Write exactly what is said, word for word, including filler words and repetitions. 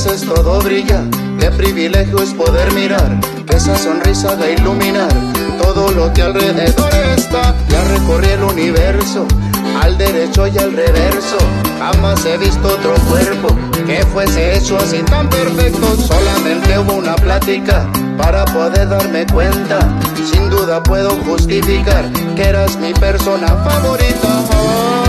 veces todo brilla. Qué privilegio es poder mirar, que esa sonrisa haga iluminar todo lo que alrededor está. Ya recorrí el universo, al derecho y al reverso. Jamás he visto otro cuerpo que fuese hecho así tan perfecto. Solamente hubo una plática para poder darme cuenta. Sin duda puedo justificar que eras mi persona favorita.